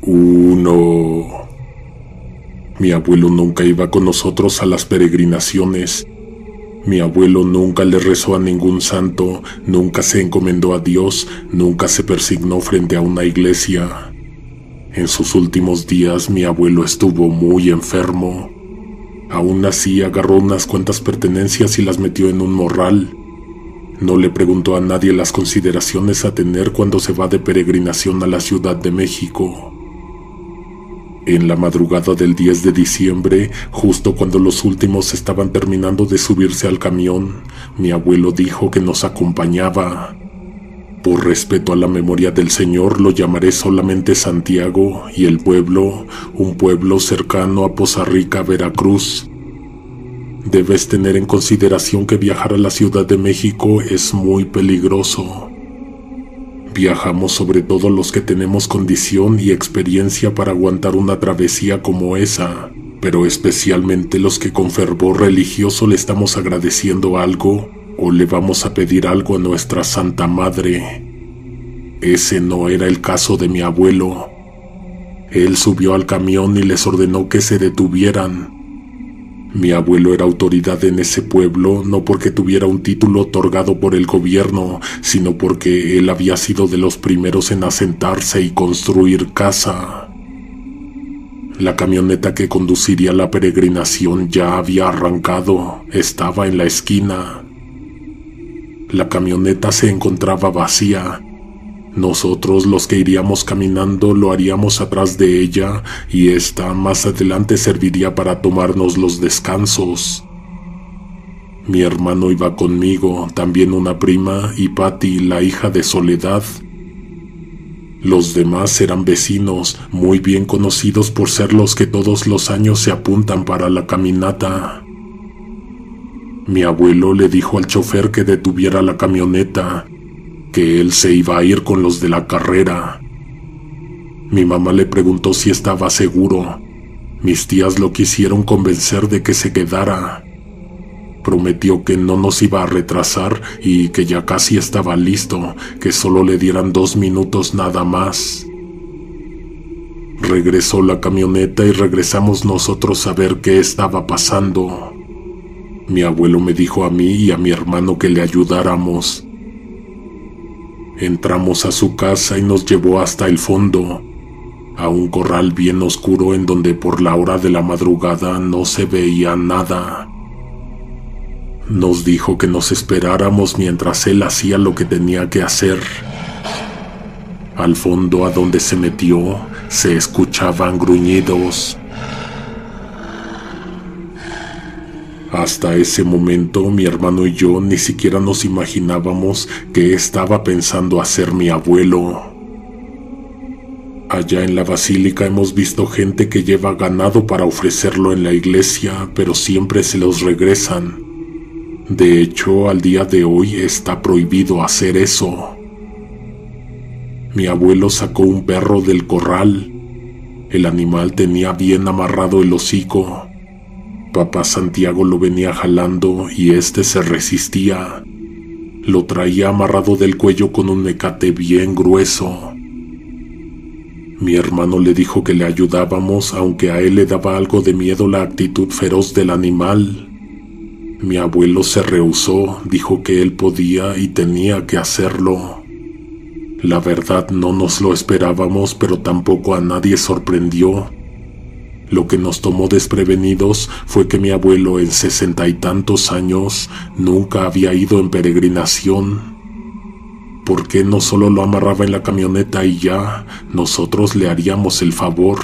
1. Mi abuelo nunca iba con nosotros a las peregrinaciones. Mi abuelo nunca le rezó a ningún santo, nunca se encomendó a Dios, nunca se persignó frente a una iglesia. En sus últimos días mi abuelo estuvo muy enfermo. Aún así agarró unas cuantas pertenencias y las metió en un morral. No le preguntó a nadie las consideraciones a tener cuando se va de peregrinación a la Ciudad de México. En la madrugada del 10 de diciembre, justo cuando los últimos estaban terminando de subirse al camión, mi abuelo dijo que nos acompañaba. Por respeto a la memoria del Señor, lo llamaré solamente Santiago, y el pueblo, un pueblo cercano a Poza Rica, Veracruz. Debes tener en consideración que viajar a la Ciudad de México es muy peligroso. Viajamos sobre todo los que tenemos condición y experiencia para aguantar una travesía como esa, pero especialmente los que con fervor religioso le estamos agradeciendo algo o le vamos a pedir algo a nuestra Santa Madre. Ese no era el caso de mi abuelo. Él subió al camión y les ordenó que se detuvieran. Mi abuelo era autoridad en ese pueblo no porque tuviera un título otorgado por el gobierno, sino porque él había sido de los primeros en asentarse y construir casa. La camioneta que conduciría la peregrinación ya había arrancado, estaba en la esquina. La camioneta se encontraba vacía. Nosotros, los que iríamos caminando, lo haríamos atrás de ella y esta más adelante serviría para tomarnos los descansos. Mi hermano iba conmigo, también una prima y Patty, la hija de Soledad. Los demás eran vecinos, muy bien conocidos por ser los que todos los años se apuntan para la caminata. Mi abuelo le dijo al chofer que detuviera la camioneta, que él se iba a ir con los de la carrera. Mi mamá le preguntó si estaba seguro. Mis tías lo quisieron convencer de que se quedara. Prometió que no nos iba a retrasar y que ya casi estaba listo, que solo le dieran 2 minutos nada más. Regresó la camioneta y regresamos nosotros a ver qué estaba pasando. Mi abuelo me dijo a mí y a mi hermano que le ayudáramos. Entramos a su casa y nos llevó hasta el fondo, a un corral bien oscuro en donde por la hora de la madrugada no se veía nada. Nos dijo que nos esperáramos mientras él hacía lo que tenía que hacer. Al fondo, a donde se metió, se escuchaban gruñidos. Hasta ese momento mi hermano y yo ni siquiera nos imaginábamos qué estaba pensando hacer mi abuelo. Allá en la basílica hemos visto gente que lleva ganado para ofrecerlo en la iglesia, pero siempre se los regresan. De hecho, al día de hoy está prohibido hacer eso. Mi abuelo sacó un perro del corral. El animal tenía bien amarrado el hocico. Papá Santiago lo venía jalando y este se resistía. Lo traía amarrado del cuello con un mecate bien grueso. Mi hermano le dijo que le ayudábamos, aunque a él le daba algo de miedo la actitud feroz del animal. Mi abuelo se rehusó, dijo que él podía y tenía que hacerlo. La verdad no nos lo esperábamos, pero tampoco a nadie sorprendió. Lo que nos tomó desprevenidos fue que mi abuelo en 60 y tantos años nunca había ido en peregrinación. ¿Por qué no solo lo amarraba en la camioneta y ya, nosotros le haríamos el favor?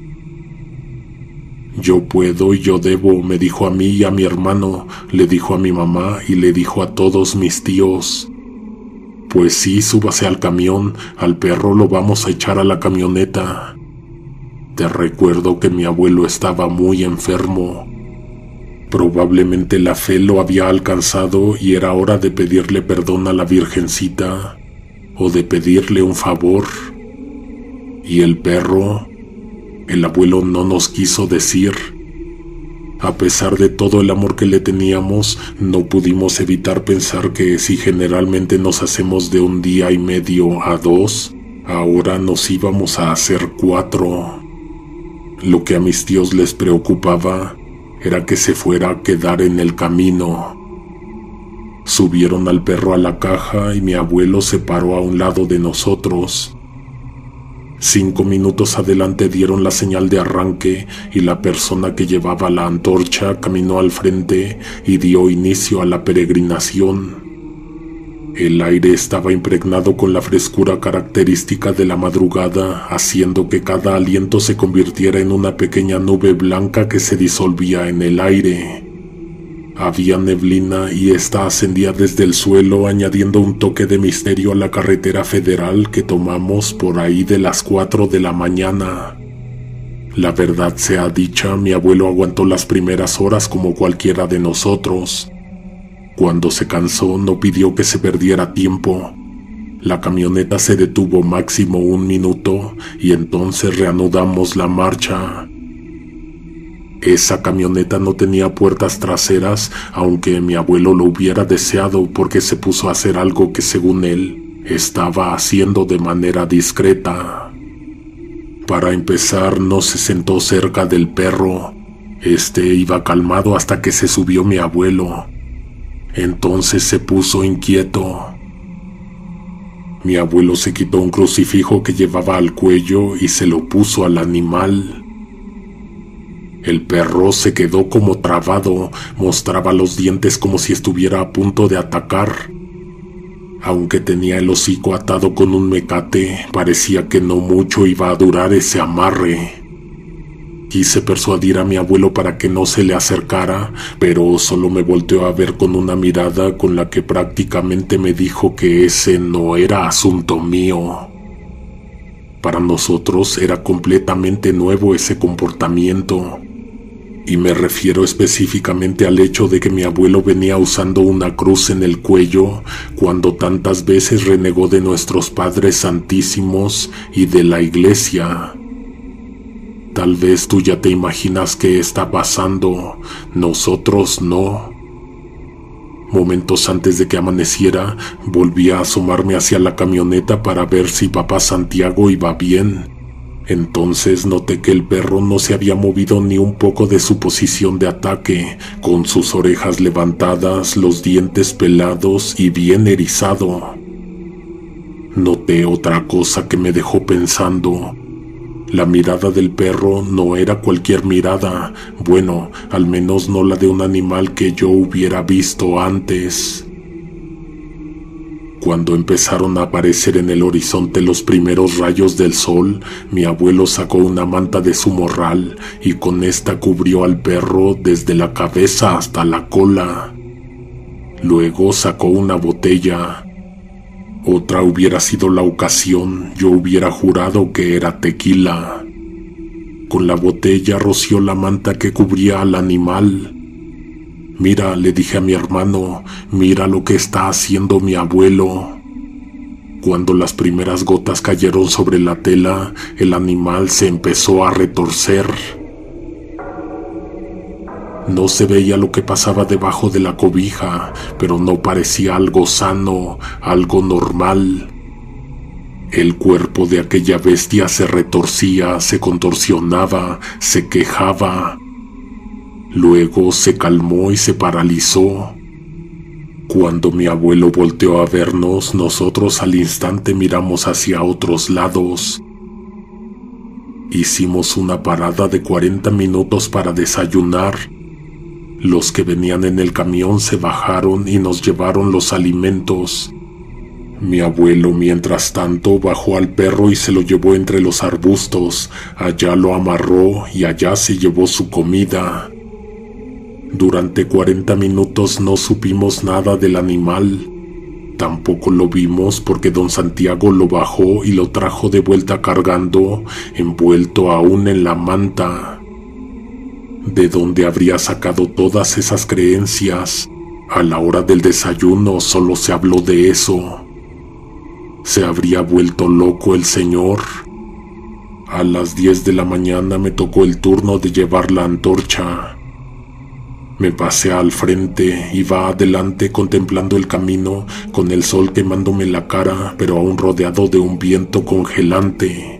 Yo puedo y yo debo, me dijo a mí y a mi hermano, le dijo a mi mamá y le dijo a todos mis tíos. Pues sí, súbase al camión, al perro lo vamos a echar a la camioneta. Te recuerdo que mi abuelo estaba muy enfermo. Probablemente la fe lo había alcanzado y era hora de pedirle perdón a la Virgencita o de pedirle un favor. Y el perro, el abuelo no nos quiso decir. A pesar de todo el amor que le teníamos, no pudimos evitar pensar que si generalmente nos hacemos de 1 día y medio a 2, Ahora nos íbamos a hacer 4. Lo que a mis tíos les preocupaba era que se fuera a quedar en el camino. Subieron al perro a la caja y mi abuelo se paró a un lado de nosotros. 5 minutos adelante dieron la señal de arranque y la persona que llevaba la antorcha caminó al frente y dio inicio a la peregrinación. El aire estaba impregnado con la frescura característica de la madrugada, haciendo que cada aliento se convirtiera en una pequeña nube blanca que se disolvía en el aire. Había neblina y esta ascendía desde el suelo, añadiendo un toque de misterio a la carretera federal que tomamos por ahí de las 4 de la mañana. La verdad sea dicha, mi abuelo aguantó las primeras horas como cualquiera de nosotros. Cuando se cansó, no pidió que se perdiera tiempo. La camioneta se detuvo máximo 1 minuto y entonces reanudamos la marcha. Esa camioneta no tenía puertas traseras, aunque mi abuelo lo hubiera deseado porque se puso a hacer algo que según él estaba haciendo de manera discreta. Para empezar, no se sentó cerca del perro. Este iba calmado hasta que se subió mi abuelo. Entonces se puso inquieto. Mi abuelo se quitó un crucifijo que llevaba al cuello y se lo puso al animal. El perro se quedó como trabado, mostraba los dientes como si estuviera a punto de atacar. Aunque tenía el hocico atado con un mecate, parecía que no mucho iba a durar ese amarre. Quise persuadir a mi abuelo para que no se le acercara, pero solo me volteó a ver con una mirada con la que prácticamente me dijo que ese no era asunto mío. Para nosotros era completamente nuevo ese comportamiento. Y me refiero específicamente al hecho de que mi abuelo venía usando una cruz en el cuello cuando tantas veces renegó de nuestros padres santísimos y de la iglesia. Tal vez tú ya te imaginas qué está pasando, nosotros no. Momentos antes de que amaneciera, volví a asomarme hacia la camioneta para ver si papá Santiago iba bien. Entonces noté que el perro no se había movido ni un poco de su posición de ataque, con sus orejas levantadas, los dientes pelados y bien erizado. Noté otra cosa que me dejó pensando. La mirada del perro no era cualquier mirada, bueno, al menos no la de un animal que yo hubiera visto antes. Cuando empezaron a aparecer en el horizonte los primeros rayos del sol, mi abuelo sacó una manta de su morral y con esta cubrió al perro desde la cabeza hasta la cola. Luego sacó una botella. Otra hubiera sido la ocasión, yo hubiera jurado que era tequila. Con la botella roció la manta que cubría al animal. Mira, le dije a mi hermano, mira lo que está haciendo mi abuelo. Cuando las primeras gotas cayeron sobre la tela, el animal se empezó a retorcer. No se veía lo que pasaba debajo de la cobija, pero no parecía algo sano, algo normal. El cuerpo de aquella bestia se retorcía, se contorsionaba, se quejaba. Luego se calmó y se paralizó. Cuando mi abuelo volteó a vernos, nosotros al instante miramos hacia otros lados. Hicimos una parada de 40 minutos para desayunar. Los que venían en el camión se bajaron y nos llevaron los alimentos. Mi abuelo, mientras tanto, bajó al perro y se lo llevó entre los arbustos. Allá lo amarró y allá se llevó su comida. Durante 40 minutos no supimos nada del animal. Tampoco lo vimos porque don Santiago lo bajó y lo trajo de vuelta cargando, envuelto aún en la manta. ¿De dónde habría sacado todas esas creencias? A la hora del desayuno solo se habló de eso. ¿Se habría vuelto loco el señor? A las 10 de la mañana me tocó el turno de llevar la antorcha. Me pasé al frente, iba adelante contemplando el camino, con el sol quemándome la cara, pero aún rodeado de un viento congelante.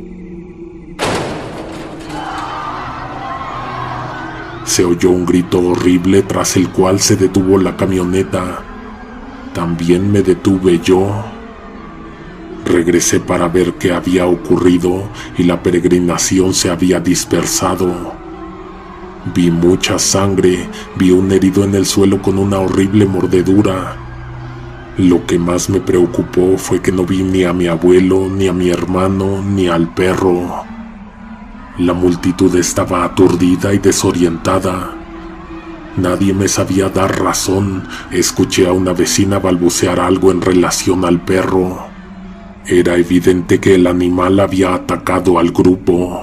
Se oyó un grito horrible tras el cual se detuvo la camioneta. También me detuve yo. Regresé para ver qué había ocurrido y la peregrinación se había dispersado. Vi mucha sangre, vi un herido en el suelo con una horrible mordedura. Lo que más me preocupó fue que no vi ni a mi abuelo, ni a mi hermano, ni al perro. La multitud estaba aturdida y desorientada. Nadie me sabía dar razón. Escuché a una vecina balbucear algo en relación al perro. Era evidente que el animal había atacado al grupo.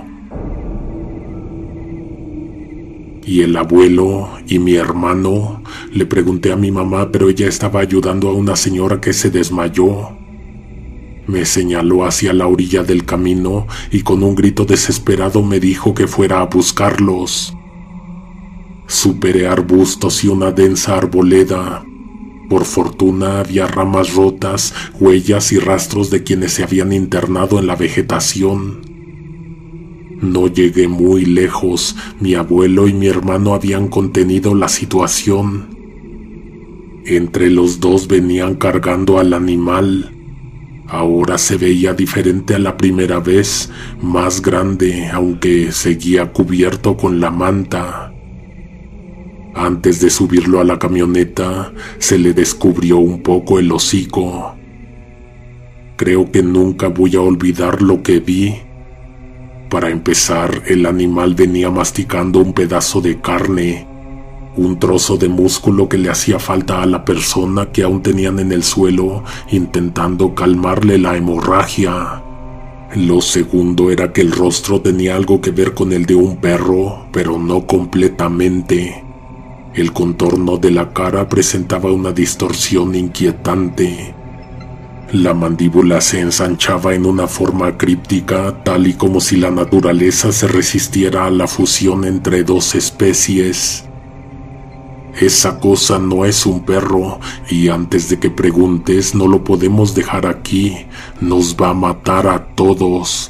¿Y el abuelo y mi hermano? Le pregunté a mi mamá, pero ella estaba ayudando a una señora que se desmayó. Me señaló hacia la orilla del camino y con un grito desesperado me dijo que fuera a buscarlos. Superé arbustos y una densa arboleda. Por fortuna había ramas rotas, huellas y rastros de quienes se habían internado en la vegetación. No llegué muy lejos. Mi abuelo y mi hermano habían contenido la situación. Entre los dos venían cargando al animal. Ahora se veía diferente a la primera vez, más grande, aunque seguía cubierto con la manta. Antes de subirlo a la camioneta, se le descubrió un poco el hocico. Creo que nunca voy a olvidar lo que vi. Para empezar, el animal venía masticando un pedazo de carne, un trozo de músculo que le hacía falta a la persona que aún tenían en el suelo, intentando calmarle la hemorragia. Lo segundo era que el rostro tenía algo que ver con el de un perro, pero no completamente. El contorno de la cara presentaba una distorsión inquietante. La mandíbula se ensanchaba en una forma críptica, tal y como si la naturaleza se resistiera a la fusión entre dos especies. Esa cosa no es un perro, y antes de que preguntes, no lo podemos dejar aquí. Nos va a matar a todos.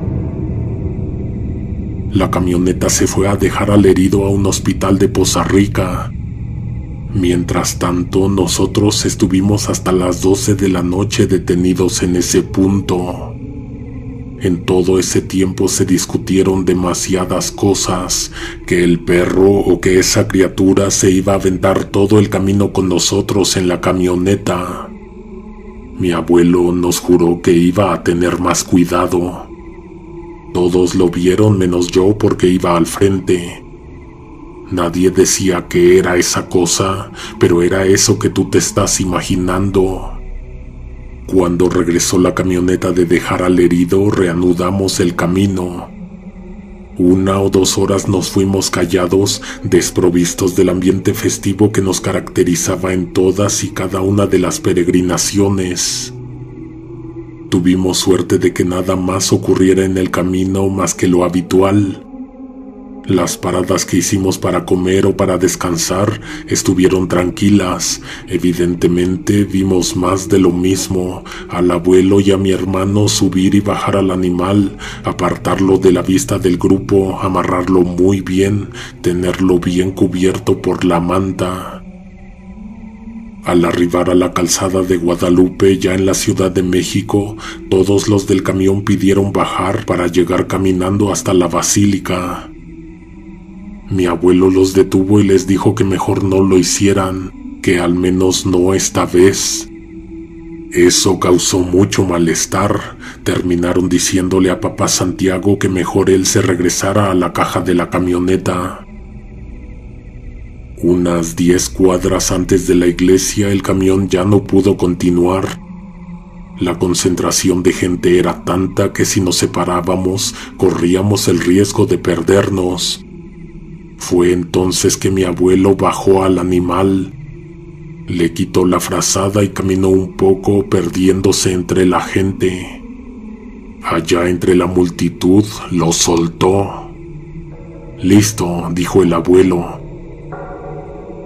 La camioneta se fue a dejar al herido a un hospital de Poza Rica. Mientras tanto, nosotros estuvimos hasta las 12 de la noche detenidos en ese punto. En todo ese tiempo se discutieron demasiadas cosas, que el perro o que esa criatura se iba a aventar todo el camino con nosotros en la camioneta. Mi abuelo nos juró que iba a tener más cuidado. Todos lo vieron menos yo porque iba al frente. Nadie decía qué era esa cosa, pero era eso que tú te estás imaginando. Cuando regresó la camioneta de dejar al herido, reanudamos el camino. 1 o 2 horas nos fuimos callados, desprovistos del ambiente festivo que nos caracterizaba en todas y cada una de las peregrinaciones. Tuvimos suerte de que nada más ocurriera en el camino más que lo habitual. Las paradas que hicimos para comer o para descansar estuvieron tranquilas. Evidentemente vimos más de lo mismo: al abuelo y a mi hermano subir y bajar al animal, apartarlo de la vista del grupo, amarrarlo muy bien, tenerlo bien cubierto por la manta. Al arribar a la calzada de Guadalupe, ya en la Ciudad de México, todos los del camión pidieron bajar para llegar caminando hasta la basílica. Mi abuelo los detuvo y les dijo que mejor no lo hicieran, que al menos no esta vez. Eso causó mucho malestar. Terminaron diciéndole a papá Santiago que mejor él se regresara a la caja de la camioneta. Unas 10 cuadras antes de la iglesia, el camión ya no pudo continuar. La concentración de gente era tanta que si nos separábamos, corríamos el riesgo de perdernos. Fue entonces que mi abuelo bajó al animal, le quitó la frazada y caminó un poco, perdiéndose entre la gente. Allá entre la multitud lo soltó. «Listo», dijo el abuelo.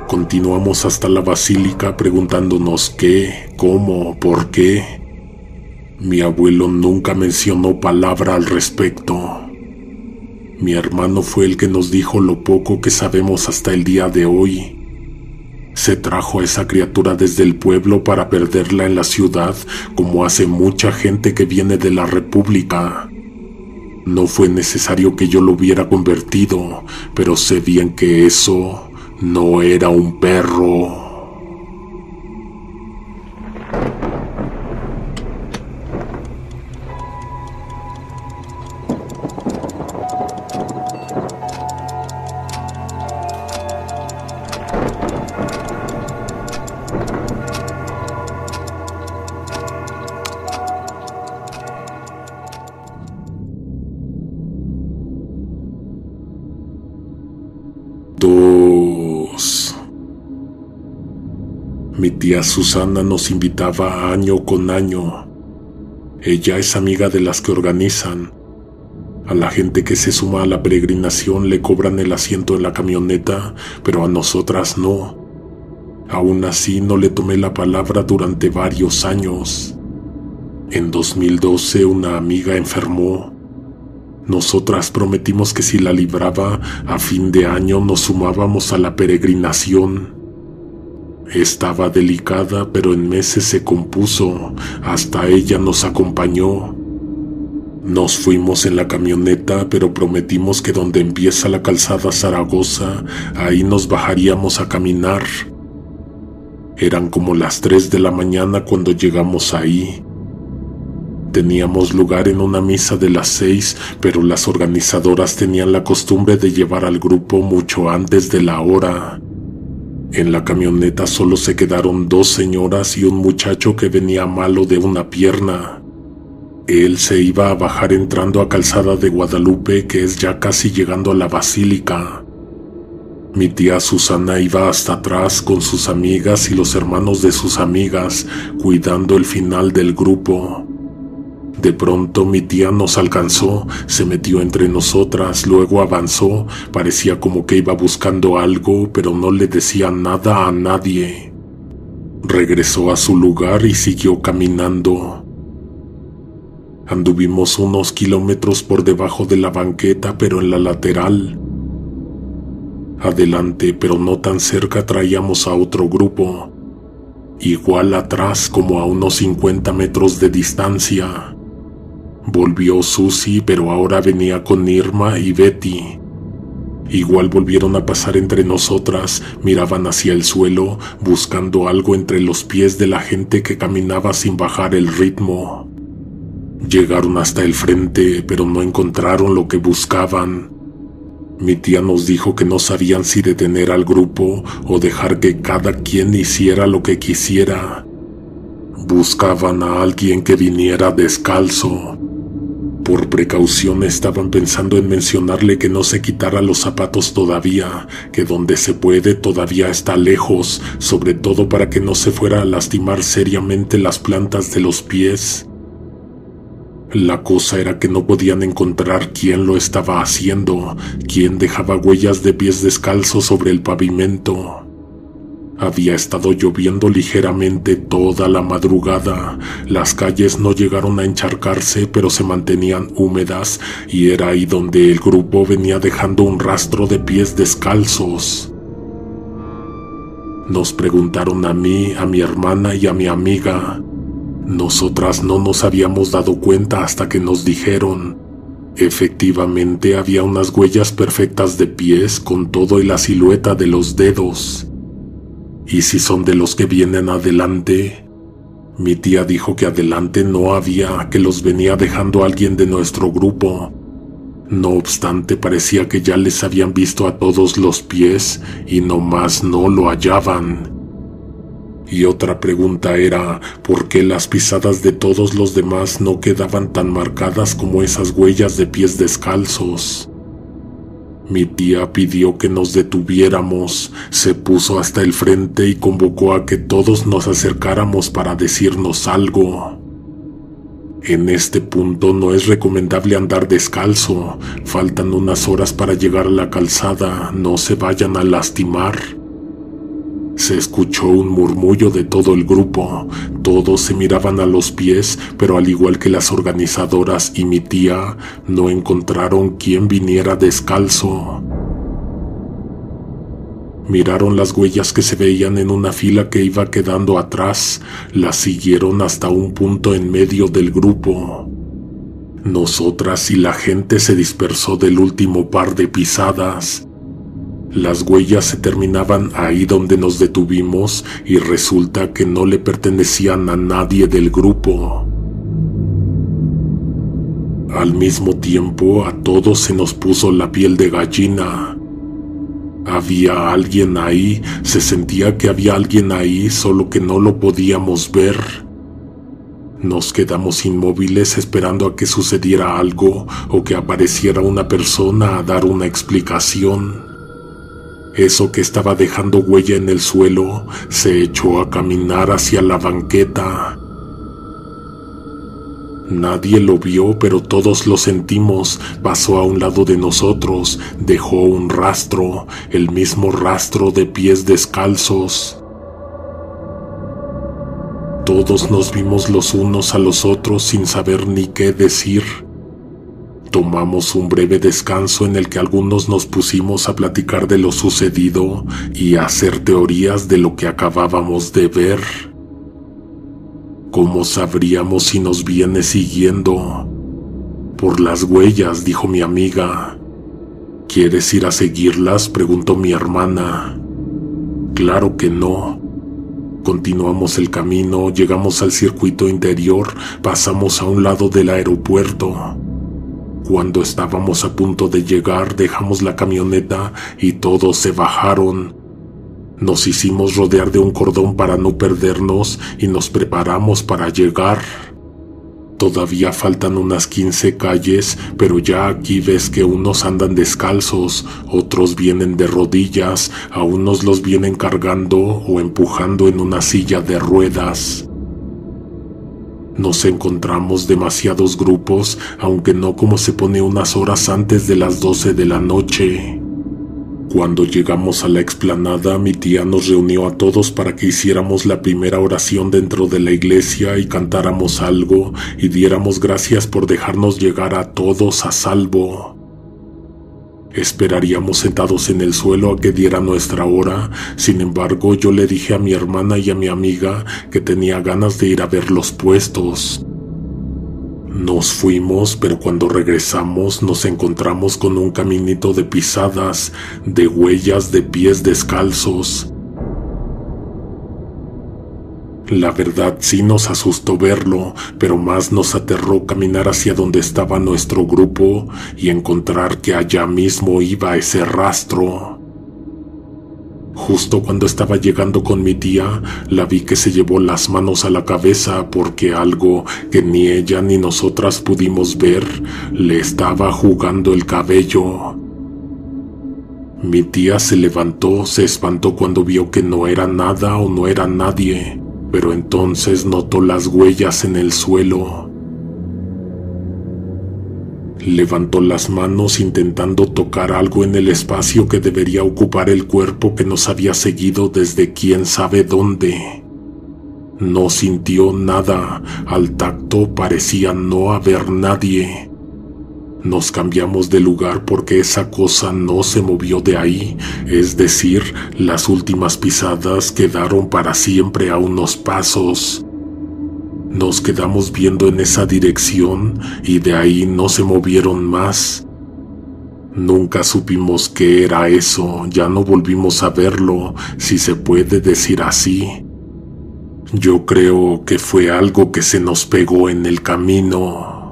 Continuamos hasta la basílica preguntándonos qué, cómo, por qué. Mi abuelo nunca mencionó palabra al respecto. Mi hermano fue el que nos dijo lo poco que sabemos hasta el día de hoy. Se trajo a esa criatura desde el pueblo para perderla en la ciudad, como hace mucha gente que viene de la República. No fue necesario que yo lo hubiera convertido, pero sé bien que eso no era un perro. Mi tía Susana nos invitaba año con año. Ella es amiga de las que organizan. A la gente que se suma a la peregrinación le cobran el asiento en la camioneta, pero a nosotras no. Aún así no le tomé la palabra durante varios años. En 2012 una amiga enfermó. Nosotras prometimos que si la libraba, a fin de año nos sumábamos a la peregrinación. Estaba delicada, pero en meses se compuso. Hasta ella nos acompañó. Nos fuimos en la camioneta, pero prometimos que donde empieza la calzada Zaragoza, ahí nos bajaríamos a caminar. Eran como las 3 de la mañana cuando llegamos ahí. Teníamos lugar en una misa de las 6, pero las organizadoras tenían la costumbre de llevar al grupo mucho antes de la hora. En la camioneta solo se quedaron 2 señoras y un muchacho que venía malo de una pierna. Él se iba a bajar entrando a Calzada de Guadalupe, que es ya casi llegando a la basílica. Mi tía Susana iba hasta atrás con sus amigas y los hermanos de sus amigas, cuidando el final del grupo. De pronto mi tía nos alcanzó, se metió entre nosotras, luego avanzó, parecía como que iba buscando algo, pero no le decía nada a nadie. Regresó a su lugar y siguió caminando. Anduvimos unos kilómetros por debajo de la banqueta, pero en la lateral. Adelante, pero no tan cerca, traíamos a otro grupo. Igual atrás, como a unos 50 metros de distancia. Volvió Susi, pero ahora venía con Irma y Betty. Igual volvieron a pasar entre nosotras, miraban hacia el suelo, buscando algo entre los pies de la gente que caminaba sin bajar el ritmo. Llegaron hasta el frente, pero no encontraron lo que buscaban. Mi tía nos dijo que no sabían si detener al grupo o dejar que cada quien hiciera lo que quisiera. Buscaban a alguien que viniera descalzo. Por precaución estaban pensando en mencionarle que no se quitara los zapatos todavía, que donde se puede todavía está lejos, sobre todo para que no se fuera a lastimar seriamente las plantas de los pies. La cosa era que no podían encontrar quién lo estaba haciendo, quién dejaba huellas de pies descalzos sobre el pavimento. Había estado lloviendo ligeramente toda la madrugada. Las calles no llegaron a encharcarse, pero se mantenían húmedas, y era ahí donde el grupo venía dejando un rastro de pies descalzos. Nos preguntaron a mí, a mi hermana y a mi amiga. Nosotras no nos habíamos dado cuenta hasta que nos dijeron. Efectivamente había unas huellas perfectas de pies con todo y la silueta de los dedos. ¿Y si son de los que vienen adelante? Mi tía dijo que adelante no había, que los venía dejando alguien de nuestro grupo. No obstante, parecía que ya les habían visto a todos los pies y nomás no lo hallaban. Y otra pregunta era, ¿por qué las pisadas de todos los demás no quedaban tan marcadas como esas huellas de pies descalzos? Mi tía pidió que nos detuviéramos, se puso hasta el frente y convocó a que todos nos acercáramos para decirnos algo. En este punto no es recomendable andar descalzo, faltan unas horas para llegar a la calzada, no se vayan a lastimar. Se escuchó un murmullo de todo el grupo. Todos se miraban a los pies, pero al igual que las organizadoras y mi tía, no encontraron quien viniera descalzo. Miraron las huellas que se veían en una fila que iba quedando atrás, las siguieron hasta un punto en medio del grupo. Nosotras y la gente se dispersó del último par de pisadas. Las huellas se terminaban ahí donde nos detuvimos y resulta que no le pertenecían a nadie del grupo. Al mismo tiempo, a todos se nos puso la piel de gallina. Había alguien ahí, se sentía que había alguien ahí, solo que no lo podíamos ver. Nos quedamos inmóviles esperando a que sucediera algo o que apareciera una persona a dar una explicación. Eso que estaba dejando huella en el suelo se echó a caminar hacia la banqueta. Nadie lo vio, pero todos lo sentimos. Pasó a un lado de nosotros, dejó un rastro, el mismo rastro de pies descalzos. Todos nos vimos los unos a los otros sin saber ni qué decir. Tomamos un breve descanso en el que algunos nos pusimos a platicar de lo sucedido y a hacer teorías de lo que acabábamos de ver. ¿Cómo sabríamos si nos viene siguiendo? Por las huellas, dijo mi amiga. ¿Quieres ir a seguirlas?, preguntó mi hermana. Claro que no. Continuamos el camino, llegamos al circuito interior, pasamos a un lado del aeropuerto. Cuando estábamos a punto de llegar, dejamos la camioneta y todos se bajaron. Nos hicimos rodear de un cordón para no perdernos y nos preparamos para llegar. Todavía faltan unas 15 calles, pero ya aquí ves que unos andan descalzos, otros vienen de rodillas, a unos los vienen cargando o empujando en una silla de ruedas. Nos encontramos demasiados grupos, aunque no como se pone unas horas antes de las 12 de la noche. Cuando llegamos a la explanada, mi tía nos reunió a todos para que hiciéramos la primera oración dentro de la iglesia y cantáramos algo y diéramos gracias por dejarnos llegar a todos a salvo. Esperaríamos sentados en el suelo a que diera nuestra hora. Sin embargo, yo le dije a mi hermana y a mi amiga que tenía ganas de ir a ver los puestos. Nos fuimos, pero cuando regresamos nos encontramos con un caminito de pisadas, de huellas de pies descalzos. La verdad sí nos asustó verlo, pero más nos aterró caminar hacia donde estaba nuestro grupo y encontrar que allá mismo iba ese rastro. Justo cuando estaba llegando con mi tía, la vi que se llevó las manos a la cabeza porque algo que ni ella ni nosotras pudimos ver le estaba jugando el cabello. Mi tía se levantó, se espantó cuando vio que no era nada o no era nadie, pero entonces notó las huellas en el suelo. Levantó las manos intentando tocar algo en el espacio que debería ocupar el cuerpo que nos había seguido desde quién sabe dónde. No sintió nada, al tacto parecía no haber nadie. Nos cambiamos de lugar porque esa cosa no se movió de ahí, es decir, las últimas pisadas quedaron para siempre a unos pasos. Nos quedamos viendo en esa dirección y de ahí no se movieron más. Nunca supimos qué era eso, ya no volvimos a verlo, si se puede decir así. Yo creo que fue algo que se nos pegó en el camino.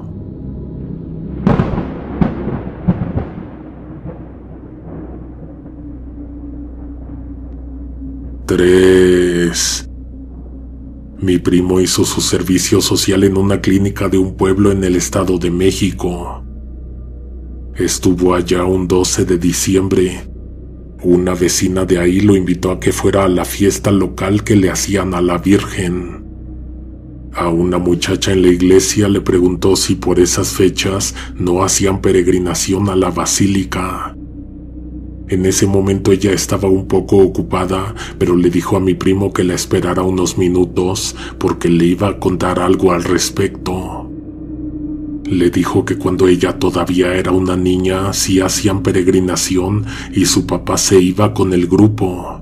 Tres. Mi primo hizo su servicio social en una clínica de un pueblo en el Estado de México. Estuvo allá un 12 de diciembre. Una vecina de ahí lo invitó a que fuera a la fiesta local que le hacían a la Virgen. A una muchacha en la iglesia le preguntó si por esas fechas no hacían peregrinación a la basílica. En ese momento ella estaba un poco ocupada, pero le dijo a mi primo que la esperara unos minutos porque le iba a contar algo al respecto. Le dijo que cuando ella todavía era una niña sí hacían peregrinación y su papá se iba con el grupo.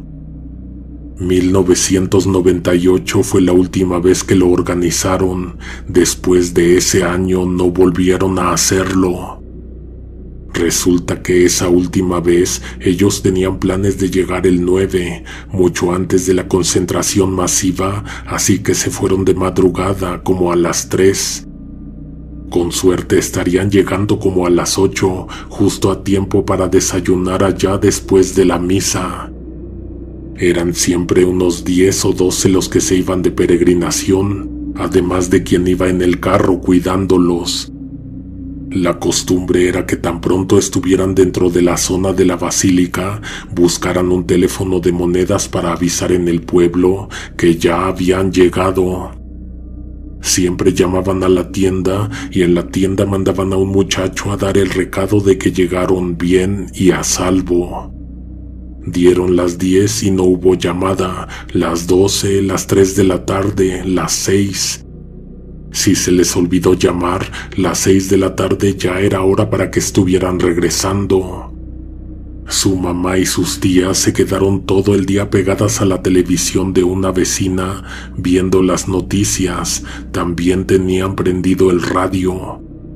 1998 fue la última vez que lo organizaron. Después de ese año no volvieron a hacerlo. Resulta que esa última vez ellos tenían planes de llegar el 9, mucho antes de la concentración masiva, así que se fueron de madrugada como a las 3. Con suerte estarían llegando como a las 8, justo a tiempo para desayunar allá después de la misa. Eran siempre unos 10 o 12 los que se iban de peregrinación, además de quien iba en el carro cuidándolos. La costumbre era que tan pronto estuvieran dentro de la zona de la basílica, buscaran un teléfono de monedas para avisar en el pueblo que ya habían llegado. Siempre llamaban a la tienda y en la tienda mandaban a un muchacho a dar el recado de que llegaron bien y a salvo. Dieron las 10 y no hubo llamada, las 12, las 3 de la tarde, las 6. Si se les olvidó llamar, las 6 de la tarde ya era hora para que estuvieran regresando. Su mamá y sus tías se quedaron todo el día pegadas a la televisión de una vecina, viendo las noticias. También tenían prendido el radio.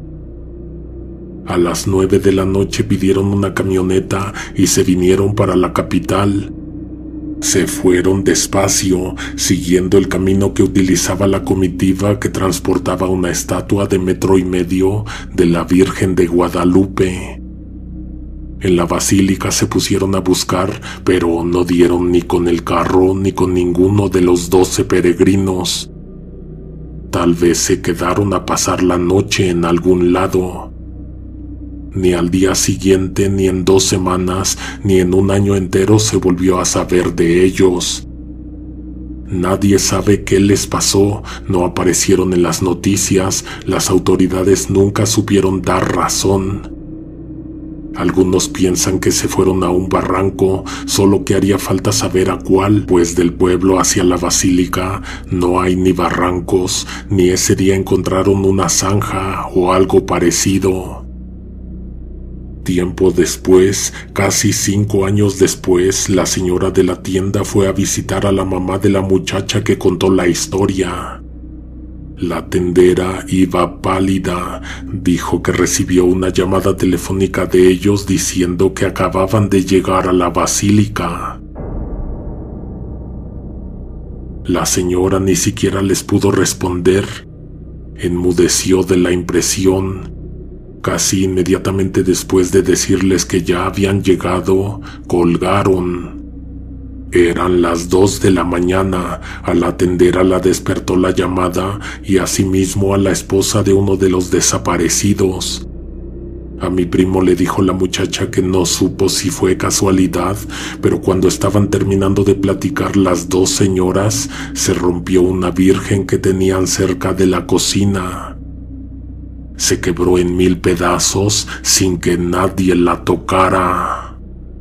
A las 9 de la noche pidieron una camioneta y se vinieron para la capital. Se fueron despacio, siguiendo el camino que utilizaba la comitiva que transportaba una estatua de 1,5 metros de la Virgen de Guadalupe. En la basílica se pusieron a buscar, pero no dieron ni con el carro ni con ninguno de los 12 peregrinos. Tal vez se quedaron a pasar la noche en algún lado. Ni al día siguiente, ni en 2 semanas, ni en un año entero se volvió a saber de ellos. Nadie sabe qué les pasó, no aparecieron en las noticias, las autoridades nunca supieron dar razón. Algunos piensan que se fueron a un barranco, solo que haría falta saber a cuál, pues del pueblo hacia la basílica no hay ni barrancos, ni ese día encontraron una zanja o algo parecido. Tiempo después, casi 5 años después, la señora de la tienda fue a visitar a la mamá de la muchacha que contó la historia. La tendera iba pálida, dijo que recibió una llamada telefónica de ellos diciendo que acababan de llegar a la basílica. La señora ni siquiera les pudo responder, enmudeció de la impresión. Casi inmediatamente después de decirles que ya habían llegado, colgaron. Eran las 2 de la mañana. A la tendera la despertó la llamada y asimismo a la esposa de uno de los desaparecidos. A mi primo le dijo la muchacha que no supo si fue casualidad, pero cuando estaban terminando de platicar las 2 señoras, se rompió una virgen que tenían cerca de la cocina. Se quebró en 1000 pedazos sin que nadie la tocara.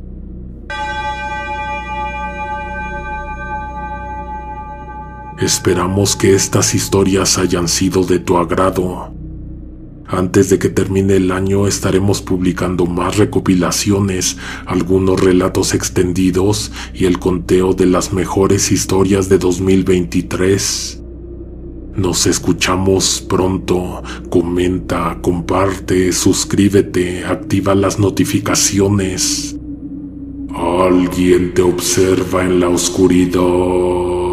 Esperamos que estas historias hayan sido de tu agrado. Antes de que termine el año estaremos publicando más recopilaciones, algunos relatos extendidos y el conteo de las mejores historias de 2023. Nos escuchamos pronto. Comenta, comparte, suscríbete, activa las notificaciones. Alguien te observa en la oscuridad.